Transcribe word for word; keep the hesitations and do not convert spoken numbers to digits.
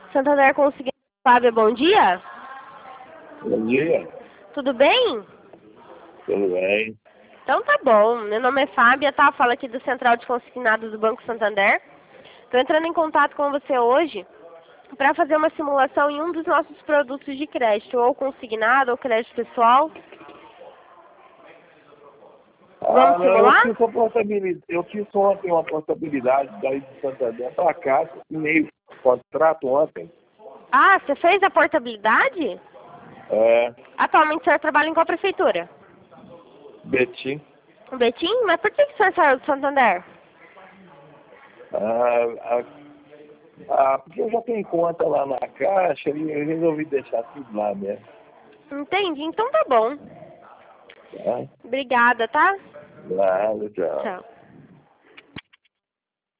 Santander conseguiu. Fábio, bom dia. Bom dia. Tudo bem? Tudo bem? Então tá bom. Meu nome é Fábia, tá? Falo aqui do Central de Consignados do Banco Santander. Estou entrando em contato com você hoje para fazer uma simulação em um dos nossos produtos de crédito, ou consignado, ou crédito pessoal. Ah, Vamos não, eu simular? fiz, a portabilidade, eu fiz ontem uma portabilidade daí de Santander para cá, assinei o contrato ontem. Ah, você fez a portabilidade? É, Atualmente o senhor trabalha em qual prefeitura? Betim. Betim? Mas por que que o senhor saiu do Santander? Ah, ah, ah, porque eu já tenho conta lá na Caixa e eu resolvi deixar tudo lá mesmo. Entendi, então tá bom. Tá? Obrigada, tá? Nada, tchau. Tchau.